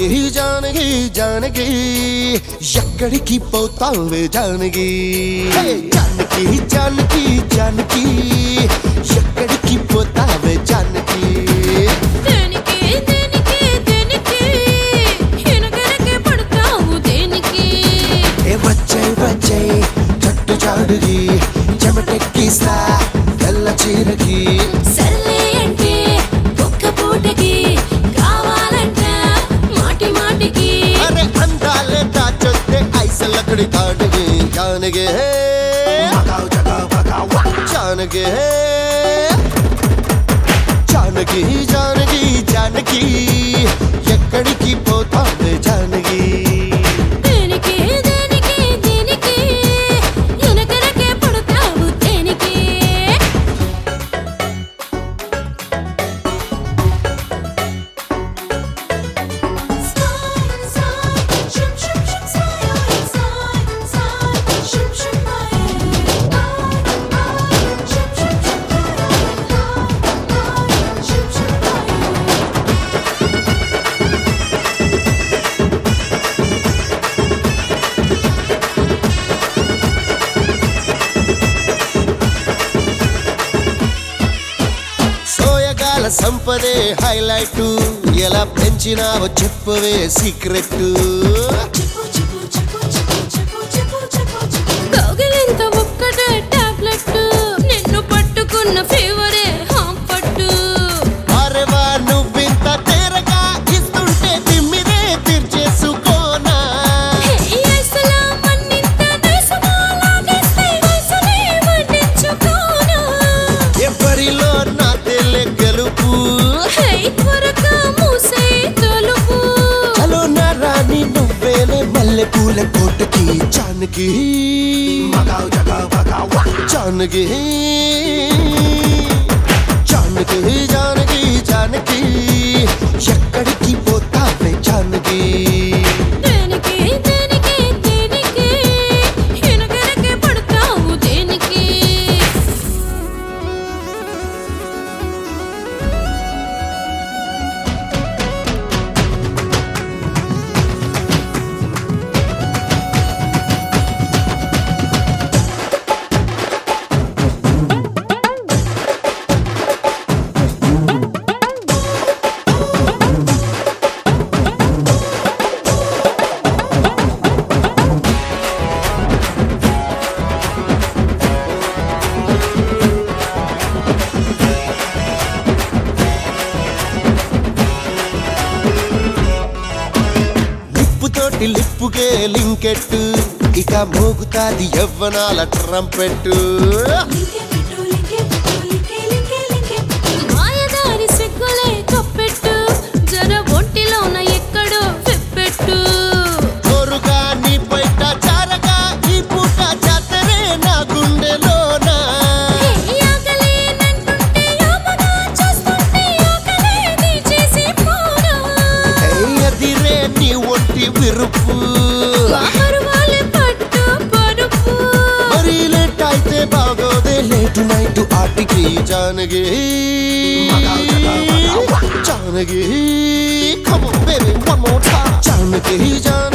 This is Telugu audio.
జానకి జానకి జానకి ఎక్కడికి పోతావే జానకి జానకి జానకి జానకి ఎక్కడికి పోతావే జానకి దేనికి దేనికి దేనికి ఎనగరకే పడతావు దేనికి ఏ వచ్చై వచ్చై చట్టు చాడుకి చెమటెక్కిస్తా తెల్ల చీరకి సర్లే అంటే ఒక్క పూటకి కావాలంట మాటి మాటికి అరే అందాలే దాచొద్దే ఐసలక్కడి తాడుకి జానకి జానకి జానకి జానకి జానకి ఎక్కడికి పోతావే జానకి దేనికి దేనికి దేనికి ఎనగరకే పడతావు దేనికి సోయగాల సంపదే హైలైట్ ఎలా పెంచినావో చెప్పవే సీక్రెట్ కౌగిలింత ఒక్కటే టాబ్లెట్ నిన్ను పట్టుకున్న ఫీవరే హాంపట్టు అరెవా నువ్వింత తేరగా ఇస్తుంటే తిమ్మిరే తీర్చేసుకోనా ఈ ఐసలా మన్నింత దేశమా లాగేస్తే ఐసలే వడ్డించుకోనా ఎవరిలో నా తెల్లె గెలుపు హే త్వరగా మూసే తలుపు చలో నా రాణి నువ్వేలే మల్లె పూల కోటకి జానకి జానకి జానకి జానకి జానకి ఎక్కడికి పోతావే జానకి దేనికి దేనికి దేనికి ఎనగరకే పడతావు దేనికి లిప్పుతోటి లిప్పుకే లింకెట్టు ఇక మోగుతాది యవ్వనాల ట్రంపెట్టు మాయదారి సిగ్గులే కప్పెట్టు జర ఒంటిలోన ఎక్కడో విప్పెట్టు కోరుగా నీ బయట చారగా ఈ పూట జాతరే నా గుండెలోనా ఈ ఆకలేనంటుంటే యామగా చూస్తుంటే ఆకలేని చేసి పోరా ఎదిరే నీ ఒంటి విరుపు పరువాలే పట్టు పరుపు మరి లేట్ అయితే బాగోదే లేటు నైట్ ఆటికి Janaki Janaki come on baby one more time Janaki Janaki